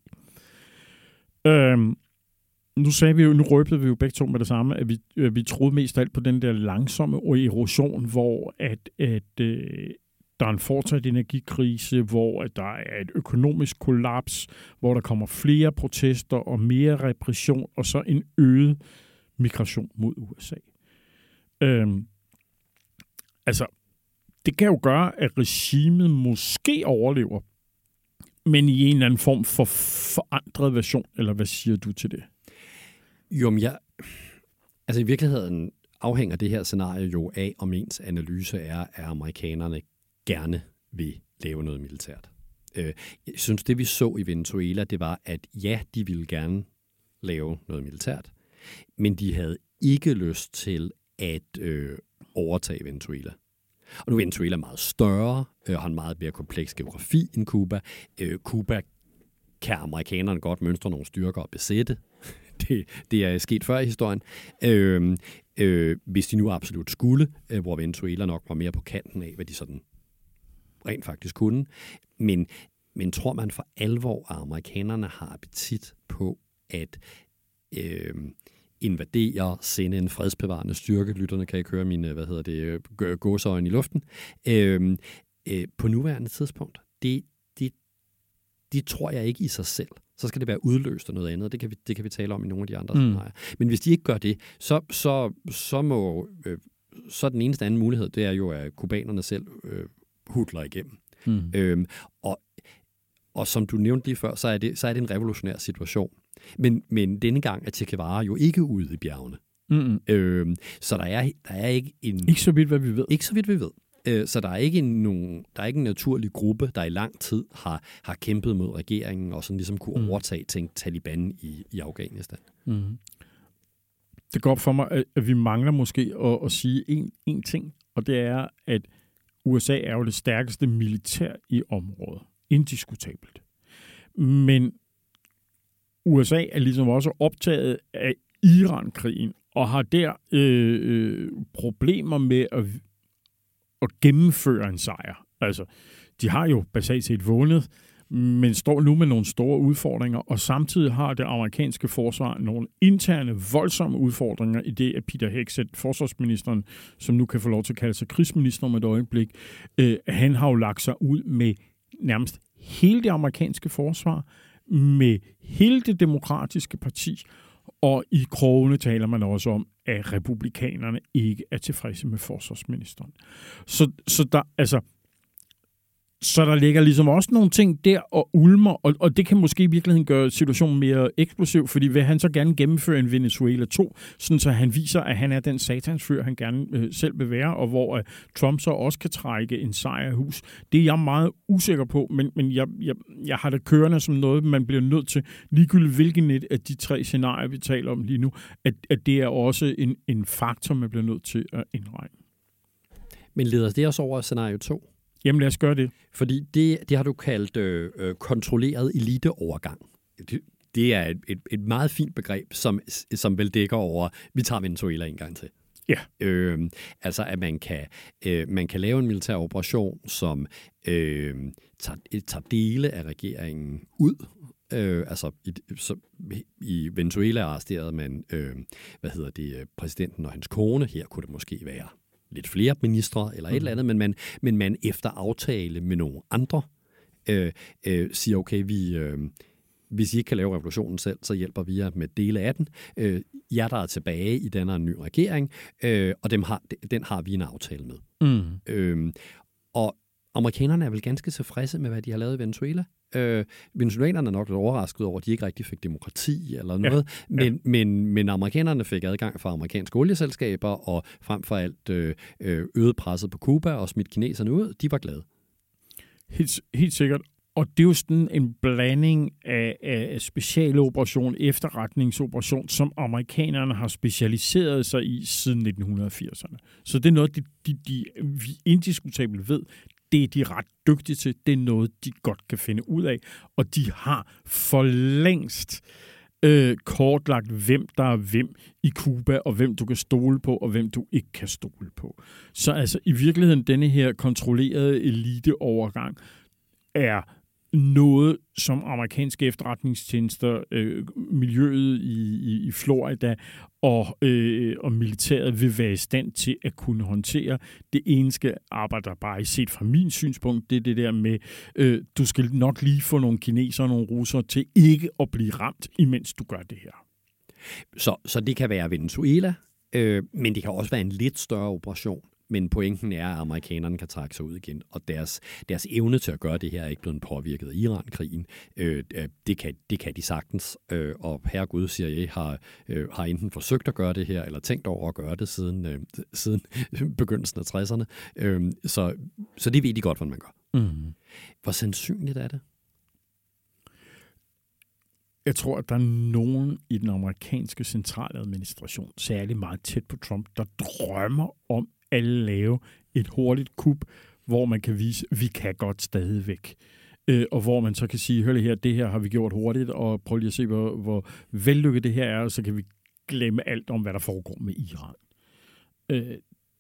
Øhm, nu sagde vi jo, nu røbede vi jo begge to med det samme, at vi, at vi troede mest alt på den der langsomme erosion, hvor at, at øh, der er en fortsat energikrise, hvor der er et økonomisk kollaps, hvor der kommer flere protester og mere repression, og så en øget migration mod U S A. Øhm, altså, det kan jo gøre, at regimet måske overlever, men i en eller anden form for forandret version, eller hvad siger du til det? Jo, men jeg... Altså i virkeligheden afhænger det her scenarie jo af, om ens analyse er, at amerikanerne gerne vil lave noget militært. Jeg synes, det vi så i Venezuela, det var, at ja, de ville gerne lave noget militært, men de havde ikke lyst til at øh, overtage Venezuela. Og nu er Venezuela meget større, øh, har en meget mere kompleks geografi end Cuba. Øh, Cuba kan amerikanerne godt mønstre nogle styrker og besætte. Det, det er sket før i historien. Øh, øh, hvis de nu absolut skulle, øh, hvor Venezuela nok var mere på kanten af, hvad de sådan rent faktisk kunne. Men, men tror man for alvor, at amerikanerne har appetit på at øh, invadere, sende en fredsbevarende styrke? Lytterne kan ikke høre mine, hvad hedder det, gåseøjne i luften. Øh, øh, på nuværende tidspunkt, det, det, det tror jeg ikke i sig selv. Så skal det være udløst af noget andet. Det kan vi, det kan vi tale om i nogle af de andre mm. scenarier. Men hvis de ikke gør det, så, så, så må øh, så den eneste anden mulighed, det er jo, at kubanerne selv øh, hudler igennem. Mm. Øhm, og, og som du nævnte lige før, så er det, så er det en revolutionær situation. Men, men denne gang er Che Guevara jo ikke ude i bjergene. Mm. Øhm, så der er, der er ikke en... Ikke så vidt, hvad vi ved. Ikke så vidt, vi ved. Øh, så der er, ikke en, nogen, der er ikke en naturlig gruppe, der i lang tid har, har kæmpet mod regeringen og sådan ligesom kunne mm. overtage tænkt Taliban i, i Afghanistan. Mm. Det går op for mig, at vi mangler måske at, at sige en, en ting, og det er, at U S A er jo det stærkeste militær i området. Indiskutabelt. Men U S A er ligesom også optaget af Iran-krigen, og har der øh, øh, problemer med at, at gennemføre en sejr. Altså, de har jo basalt set vundet, men står nu med nogle store udfordringer, og samtidig har det amerikanske forsvar nogle interne, voldsomme udfordringer i det, at Peter Hegseth, forsvarsministeren, som nu kan få lov til at kalde sig krigsminister om et øjeblik, øh, han har jo lagt sig ud med nærmest hele det amerikanske forsvar, med hele det demokratiske parti, og i krogene taler man også om, at republikanerne ikke er tilfredse med forsvarsministeren. Så, så der, altså, Så der ligger ligesom også nogle ting der og ulmer, og, og det kan måske i virkeligheden gøre situationen mere eksplosiv, fordi vil han så gerne gennemføre en Venezuela to, sådan så han viser, at han er den satansfyr, han gerne øh, selv vil være, og hvor øh, Trump så også kan trække en sejr i hus. Det er jeg meget usikker på, men, men jeg, jeg, jeg har det kørende som noget, man bliver nødt til, ligegyldigt hvilken et af de tre scenarier, vi taler om lige nu, at, at det er også en, en faktor, man bliver nødt til at indregne. Men leder det også over scenario to? Jamen lad os gøre det. Fordi det, det har du kaldt øh, kontrolleret eliteovergang. Det, det er et, et, et meget fint begreb, som, som vel dækker over, vi tager Venezuela en gang til. Ja. Øh, altså at man kan, øh, man kan lave en militær operation, som øh, tager, tager dele af regeringen ud. Øh, altså i, så, i Venezuela arresterede man øh, hvad hedder det, præsidenten og hans kone. Her kunne det måske være lidt flere ministre eller et mm. eller andet, men man, men man efter aftale med nogle andre øh, øh, siger, okay, vi, øh, hvis I ikke kan lave revolutionen selv, så hjælper vi jer med dele af den. Øh, jer, der er tilbage i den her ny regering, øh, og dem har, den har vi en aftale med. Mm. Øh, og amerikanerne er vel ganske tilfredse med, hvad de har lavet i Venezuela. Øh, Venezuelanerne er nok lidt overrasket over, at de ikke rigtig fik demokrati eller noget, ja. Men, ja. men, men amerikanerne fik adgang fra amerikanske olieselskaber, og frem for alt øh, øget presset på Cuba og smidt kineserne ud. De var glade. Helt, helt sikkert. Og det er jo sådan en blanding af, af specialoperation, efterretningsoperation, som amerikanerne har specialiseret sig i siden nitten firserne. Så det er noget, de, de, de vi indiskutabelt ved. det er de ret dygtige til. Det er noget, de godt kan finde ud af. Og de har for længst øh, kortlagt, hvem der er hvem i Cuba, og hvem du kan stole på, og hvem du ikke kan stole på. Så altså i virkeligheden, denne her kontrollerede eliteovergang er noget, som amerikanske efterretningstjenester, øh, miljøet i, i, i Florida og, øh, og militæret vil være i stand til at kunne håndtere. Det eneste arbejder bare set fra min synspunkt, det er det der med, øh, du skal nok lige få nogle kinesere og nogle russere til ikke at blive ramt, imens du gør det her. Så, så det kan være Venezuela, øh, men det kan også være en lidt større operation. Men pointen er, at amerikanerne kan trække sig ud igen, og deres, deres evne til at gøre det her er ikke blevet påvirket af Iran-krigen. Øh, det, kan, det kan de sagtens, øh, og herregud, C I A har, øh, har enten forsøgt at gøre det her, eller tænkt over at gøre det siden, øh, siden begyndelsen af tresserne. Øh, så, så det ved de godt, hvordan man gør. Mm. Hvor sandsynligt er det? Jeg tror, at der er nogen i den amerikanske centraladministration, særligt meget tæt på Trump, der drømmer om at lave et hurtigt kup, hvor man kan vise, at vi kan godt stadigvæk. Øh, og hvor man så kan sige, hør her, det her har vi gjort hurtigt, og prøv lige at se, hvor, hvor vellykket det her er, og så kan vi glemme alt om, hvad der foregår med Iran. Øh,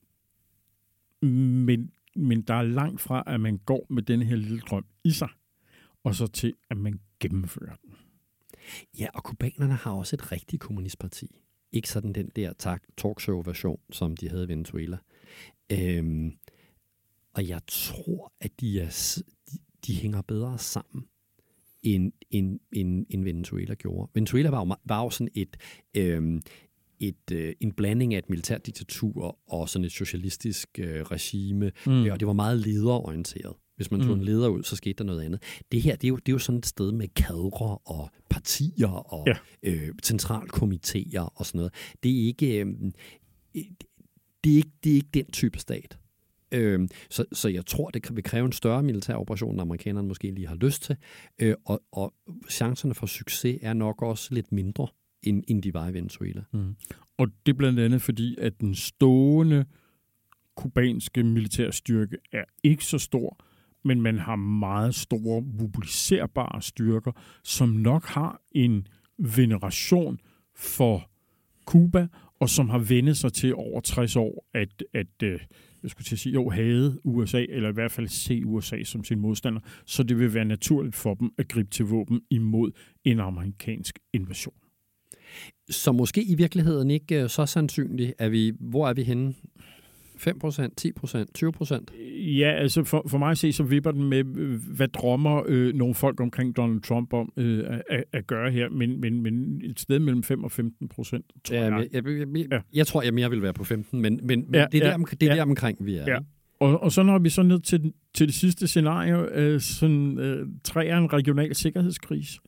men, men der er langt fra, at man går med denne her lille drøm i sig, og så til, at man gennemfører den. Ja, og kubanerne har også et rigtigt kommunistparti. Ikke sådan den der talkshow-version, som de havde i Venezuela. Øhm, og jeg tror, at de, er, de, de hænger bedre sammen, end, end, end, end Venezuela gjorde. Venezuela var jo, var jo sådan et, øhm, et, øh, en blanding af et militært diktatur og sådan et socialistisk øh, regime, mm. og det var meget lederorienteret. Hvis man tog mm. en leder ud, så skete der noget andet. Det her, det er jo, det er jo sådan et sted med kadre og partier og ja. øh, centralkomitéer og sådan noget. Det er ikke, øh, det er ikke, det er ikke den type stat. Øh, så, så jeg tror, det vil kræve en større militær operation, end amerikanerne måske lige har lyst til. Øh, og, og chancerne for succes er nok også lidt mindre, end, end de var i Venezuela. Mm. Og det er blandt andet fordi, at den stående kubanske militærstyrke er ikke så stor, men man har meget store mobiliserbare styrker, som nok har en veneration for Cuba, og som har vendt sig til over tres år at, at jeg skulle til at sige, jo, hade U S A, eller i hvert fald se U S A som sin modstander, så det vil være naturligt for dem at gribe til våben imod en amerikansk invasion. Så måske i virkeligheden ikke så sandsynligt, at vi, hvor er vi henne? fem procent, ti procent, tyve procent? Ja, altså for, for mig at se, så vipper den med, hvad drømmer øh, nogle folk omkring Donald Trump om øh, at, at gøre her, men, men, men et sted mellem fem og femten procent, tror ja, jeg. Jeg, jeg, jeg, jeg, jeg tror, jeg mere vil være på femten, men, men, men ja, det er, ja, der, det er ja, der omkring, vi er. Ja. Og, og så når vi så ned til, til det sidste scenario, øh, sådan, øh, tre er en regional sikkerhedskrise.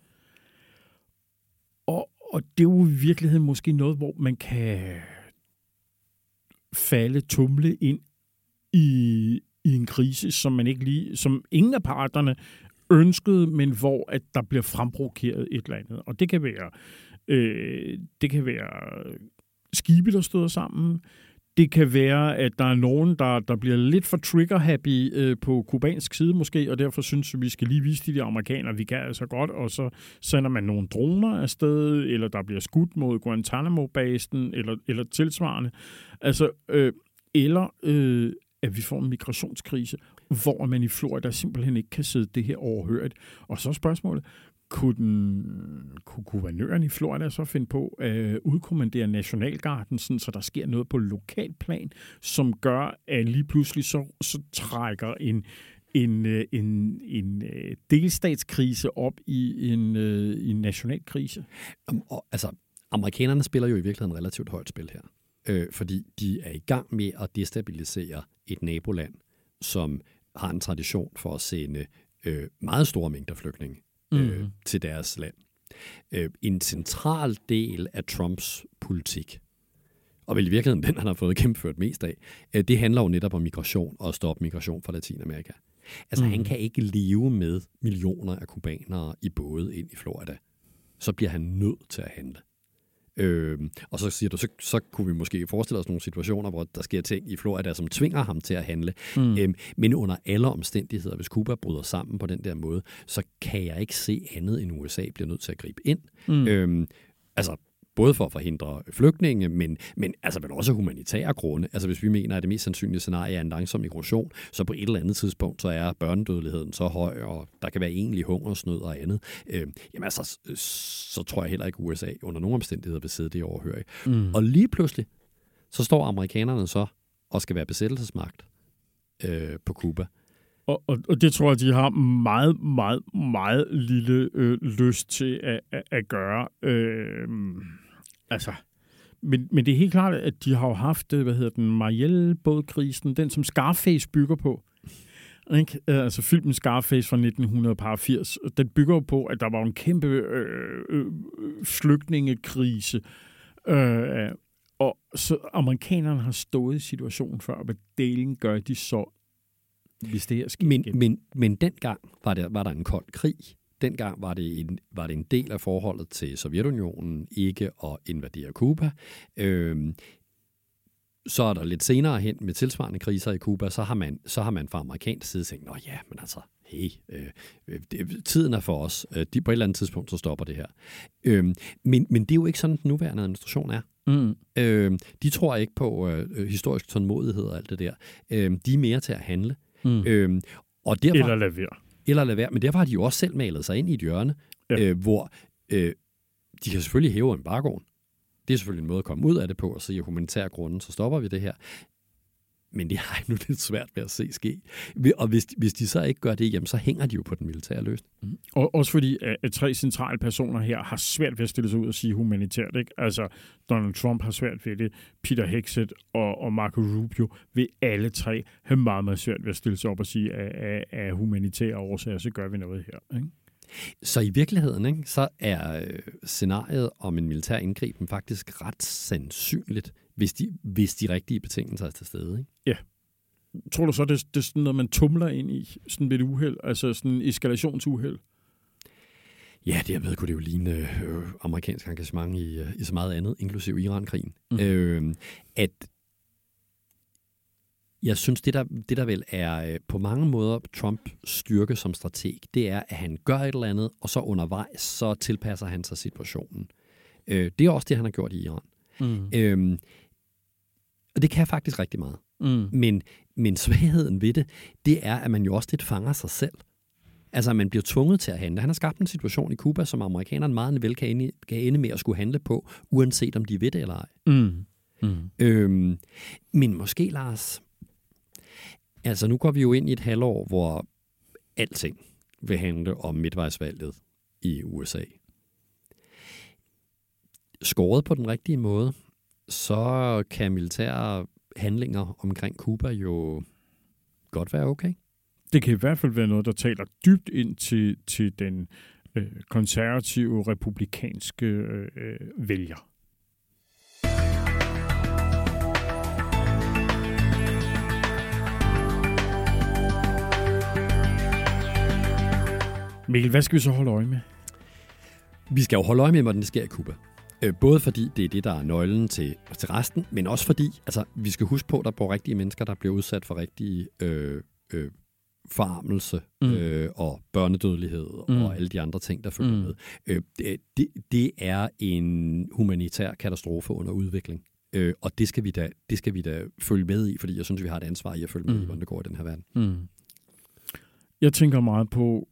Og, og det er jo i virkeligheden måske noget, hvor man kan falde, tumle ind i, i en krise, som man ikke lige, som ingen af parterne ønskede, men hvor at der bliver fremprovokeret et eller andet. Og det kan være, øh, det kan være skibe, der støder sammen. Det kan være, at der er nogen, der, der bliver lidt for trigger-happy øh, på kubansk side måske, og derfor synes vi, vi skal lige vise de der amerikanere, vi kan altså godt, og så sender man nogle droner afsted, eller der bliver skudt mod Guantanamo-basen, eller, eller tilsvarende. Altså, øh, eller øh, at vi får en migrationskrise, hvor man i Florida simpelthen ikke kan sidde det her overhørigt. Og så spørgsmålet, kunne, den, kunne guvernøren i Florida så finde på at udkommandere Nationalgarden, sådan, så der sker noget på lokalplan, som gør, at lige pludselig så, så trækker en, en, en, en delstatskrise op i en, en nationalkrise? Um, og, altså, amerikanerne spiller jo i virkeligheden relativt højt spil her, øh, fordi de er i gang med at destabilisere et naboland, som har en tradition for at sende øh, meget store mængder flygtninge øh, mm. til deres land. Øh, en central del af Trumps politik, og vel i virkeligheden den, han har fået gennemført mest af, øh, det handler jo netop om migration og stoppe migration fra Latinamerika. Altså mm. han kan ikke leve med millioner af kubanere i både ind i Florida. Så bliver han nødt til at handle. Øh, og så siger du, så, så kunne vi måske forestille os nogle situationer, hvor der sker ting i Florida, som tvinger ham til at handle. Mm. Øh, men under alle omstændigheder, hvis Cuba bryder sammen på den der måde, så kan jeg ikke se andet, end U S A bliver nødt til at gribe ind. Mm. Øh, altså, både for at forhindre flygtninge, men, men altså vel også humanitære grunde. Altså hvis vi mener, at det mest sandsynlige scenarie er en langsom migration, så på et eller andet tidspunkt, så er børnedødeligheden så høj, og der kan være egentlig hungersnød og andet. Øh, jamen altså, så tror jeg heller ikke, U S A under nogen omstændigheder vil sidde det overhørig. Mm. Og lige pludselig, så står amerikanerne så og skal være besættelsesmagt øh, på Cuba. Og, og, og det tror jeg, de har meget, meget, meget lille øh, lyst til at, at, at gøre. Øh, altså, men, men det er helt klart, at de har jo haft, hvad hedder den, Mariel-bådkrisen, den som Scarface bygger på. Ikke? Altså filmen Scarface fra nitten firs, den bygger på, at der var en kæmpe øh, øh, flygtningekrise. Øh, og så amerikanerne har stået i situationen før, hvad delen gør de så, hvis det her sker men, igen. Men, men dengang var der, var der en kold krig. Dengang var det, en, var det en del af forholdet til Sovjetunionen ikke at invadere Cuba. Øhm, så er der lidt senere hen med tilsvarende kriser i Cuba, så har man, så har man fra amerikansk side tænkt, nå ja, men altså, hey, øh, det, tiden er for os. De, på et eller andet tidspunkt, så stopper det her. Øhm, men, men det er jo ikke sådan, den nuværende administration er. Mm. Øhm, de tror ikke på øh, historisk tålmodighed og alt det der. Øhm, de er mere til at handle. Mm. Øhm, og derfor, eller lade være. Eller lade være. Men derfor har de jo også selv malet sig ind i et hjørne, ja. øh, hvor øh, de kan selvfølgelig hæve embargoen. Det er selvfølgelig en måde at komme ud af det på, og sige, at humanitære grunde, så stopper vi det her. Men det har jeg nu lidt svært ved at se ske. Og hvis, hvis de så ikke gør det, jamen, så hænger de jo på den militære løsning. Mm. Og også fordi, at tre centrale personer her har svært ved at stille sig ud og sige humanitært. Ikke? Altså, Donald Trump har svært ved det, Peter Hegseth og, og Marco Rubio vil alle tre have meget, meget svært ved at stille sig op og sige, at af, af humanitære årsager, så gør vi noget her. Ikke? Så i virkeligheden, ikke, så er scenariet om en militær indgriben faktisk ret sandsynligt, hvis de, hvis de rigtige betingelser er til stede. Ikke? Ja. Tror du så, det, det er sådan noget, man tumler ind i, sådan et uheld, altså sådan en eskalationsuheld? Ja, det jeg ved, kunne det jo ligne øh, amerikansk engagement i, i så meget andet, inklusive Iran-krigen. Mm. Øh, at jeg synes, det der, det der vel er øh, på mange måder Trumps styrke som strateg, det er, at han gør et eller andet, og så undervejs, så tilpasser han sig situationen. Øh, det er også det, han har gjort i Iran. Mm. Øh, og det kan faktisk rigtig meget. Mm. Men, men svagheden ved det, det er, at man jo også lidt fanger sig selv. Altså, man bliver tvunget til at handle. Han har skabt en situation i Cuba, som amerikanerne meget vel kan ende, kan ende med at skulle handle på, uanset om de ved det eller ej. Mm. Mm. Øhm, men måske, Lars, altså nu går vi jo ind i et halvår, hvor alting vil handle om midtvejsvalget i U S A. Skåret på den rigtige måde, så kan militære handlinger omkring Cuba jo godt være okay. Det kan i hvert fald være noget, der taler dybt ind til, til den øh, konservative, republikanske øh, vælger. Mikkel, hvad skal vi så holde øje med? Vi skal jo holde øje med, hvordan det sker i Cuba. Både fordi det er det, der er nøglen til, til resten, men også fordi, altså, vi skal huske på, at der bor rigtige mennesker, der bliver udsat for rigtige øh, øh, forarmelse mm. øh, og børnedødelighed mm. og alle de andre ting, der følger mm. med. Øh, det, det er en humanitær katastrofe under udvikling, øh, og det skal, vi da, det skal vi da følge med i, fordi jeg synes, vi har et ansvar i at følge med mm. i, hvordan det går i den her verden. Mm. Jeg tænker meget på,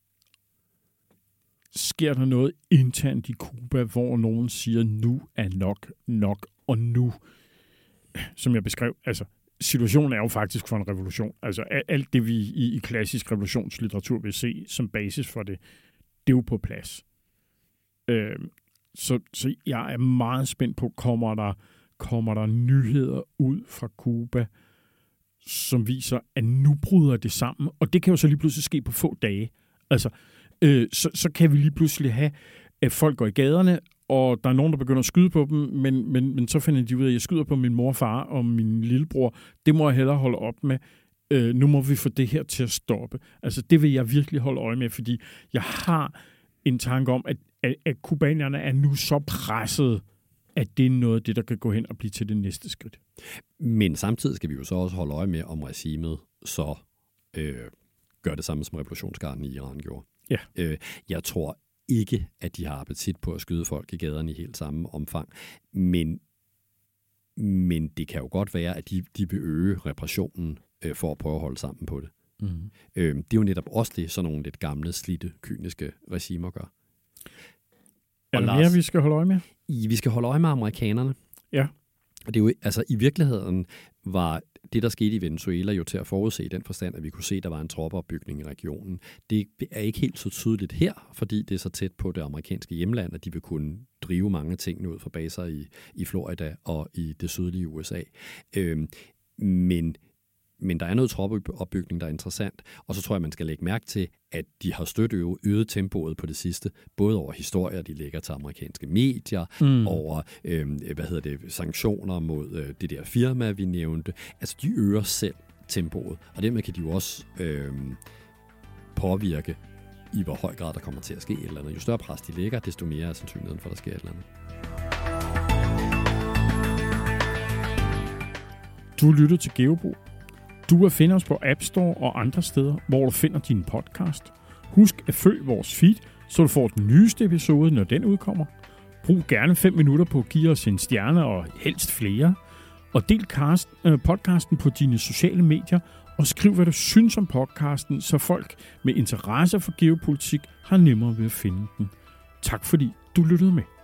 sker der noget internt i Cuba, hvor nogen siger, nu er nok nok, og nu, som jeg beskrev, altså situationen er jo faktisk for en revolution. Altså alt det, vi i, i klassisk revolutionslitteratur vil se som basis for det, det er jo på plads. Øh, så, så jeg er meget spændt på, kommer der, kommer der nyheder ud fra Cuba, som viser, at nu bryder det sammen, og det kan jo så lige pludselig ske på få dage. Altså, øh, så, så kan vi lige pludselig have, at folk går i gaderne, og der er nogen, der begynder at skyde på dem, men, men, men så finder de ud af, at jeg skyder på min mor og far og min lillebror. Det må jeg hellere holde op med. Øh, nu må vi få det her til at stoppe. Altså, det vil jeg virkelig holde øje med, fordi jeg har en tanke om, at, at, at kubanerne er nu så presset at det er noget af det, der kan gå hen og blive til det næste skridt. Men samtidig skal vi jo så også holde øje med, om regimet så øh, gør det samme, som revolutionsgarden i Iran gjorde. Ja. Øh, jeg tror ikke, at de har appetit på at skyde folk i gaderne i helt samme omfang, men, men det kan jo godt være, at de, de vil øge repressionen øh, for at prøve at holde sammen på det. Mm. Øh, det er jo netop også det, sådan nogle lidt gamle, slidte, kyniske regimer gør. Er der mere, vi skal holde øje med? I, vi skal holde øje med amerikanerne. Ja. Og det er jo, altså i virkeligheden var det, der skete i Venezuela, jo til at forudse i den forstand, at vi kunne se, at der var en troppeopbygning i regionen. Det er ikke helt så tydeligt her, fordi det er så tæt på det amerikanske hjemland, at de vil kunne drive mange ting ud fra baser i, i Florida og i det sydlige U S A. Øhm, men Men der er noget troppeopbygning, der er interessant. Og så tror jeg, man skal lægge mærke til, at de har støttet øget tempoet på det sidste. Både over historier, de lægger til amerikanske medier, mm. over øh, hvad hedder det, sanktioner mod øh, det der firma, vi nævnte. Altså, de øger selv tempoet. Og dermed kan de jo også øh, påvirke, i hvor høj grad der kommer til at ske et eller andet. Jo større pres de lægger, desto mere er sandsynligheden for, at der sker et eller andet. Du lytter til Geobo. Du er finder os på App Store og andre steder, hvor du finder din podcast. Husk at følg vores feed, så du får den nyeste episode, når den udkommer. Brug gerne fem minutter på at give os en stjerne og helst flere. Og del cast, øh, podcasten på dine sociale medier, og skriv, hvad du synes om podcasten, så folk med interesse for geopolitik har nemmere ved at finde den. Tak fordi du lyttede med.